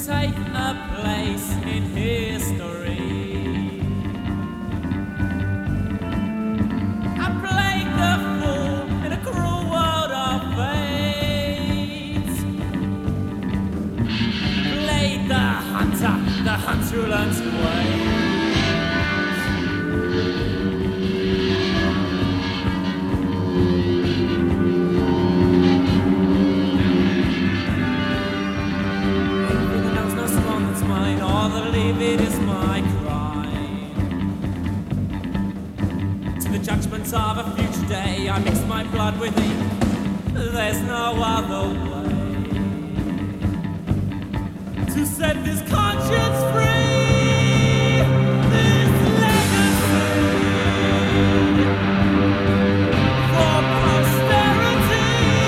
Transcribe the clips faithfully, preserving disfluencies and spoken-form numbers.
take a place in history. I played the fool in a cruel world of fate. Played the hunter, the hunter who learns to wait. It is my crime. To the judgments of a future day, I mix my blood with ink. There's no other way to set this conscience free. This legacy for posterity.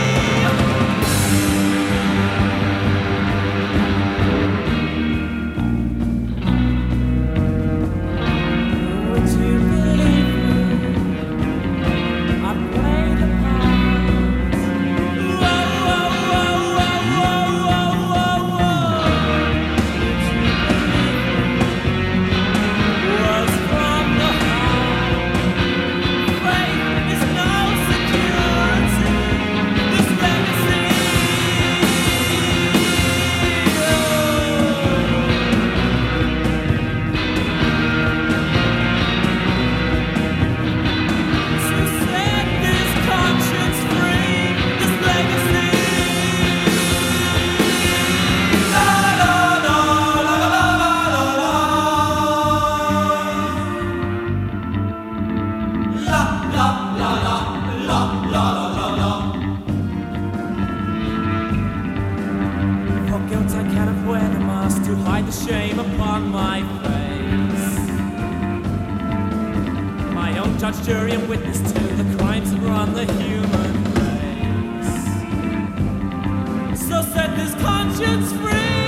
To hide the shame upon my face. My own judge, jury, and witness to the crimes that run the human race. So set this conscience free.